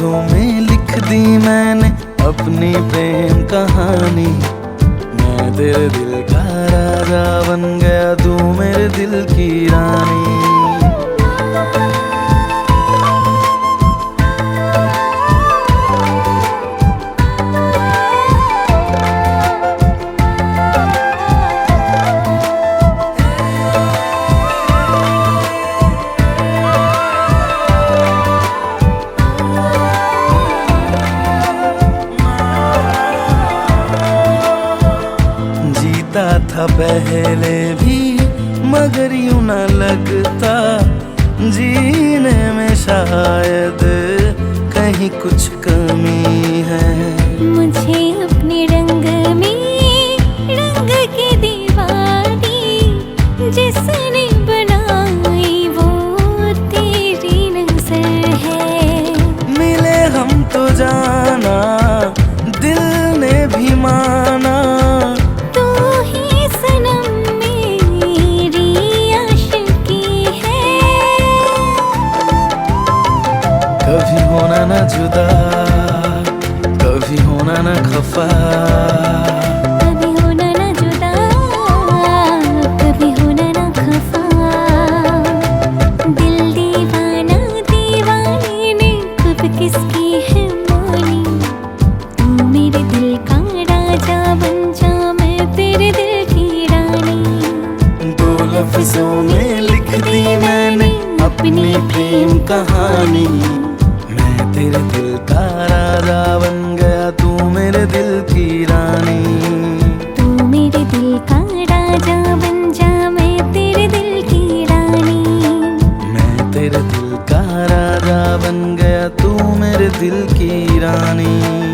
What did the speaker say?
लफ्जों में लिख दी मैंने अपनी प्रेम कहानी। मैं तेरे दिल का राजा बन गया, तू मेरे दिल की रानी। था पहले भी मगर यूं न लगता, जीने में शायद कहीं कुछ कमी है। मुझे अपने रंग में रंग की दीवानी जिसने बनाई वो तेरी नजर है। मिले हम तो जाना दिल ने भी माना, कभी होना न जुदा, कभी होना न खफा, कभी होना न जुदा, कभी होना न खफा। दिल दीवाना दीवाने ने कब किसकी है मानी। तू मेरे दिल का राजा बन जा, मैं तेरे दिल की रानी। दो लफ्जों में लिख दी मैंने अपनी प्रेम कहानी। मैं तेरे दिल का राजा बन गया, तू मेरे दिल की रानी। तू मेरे दिल का राजा बन जा, मैं तेरे दिल की रानी। मैं तेरे दिल का राजा बन गया, तू मेरे दिल की रानी।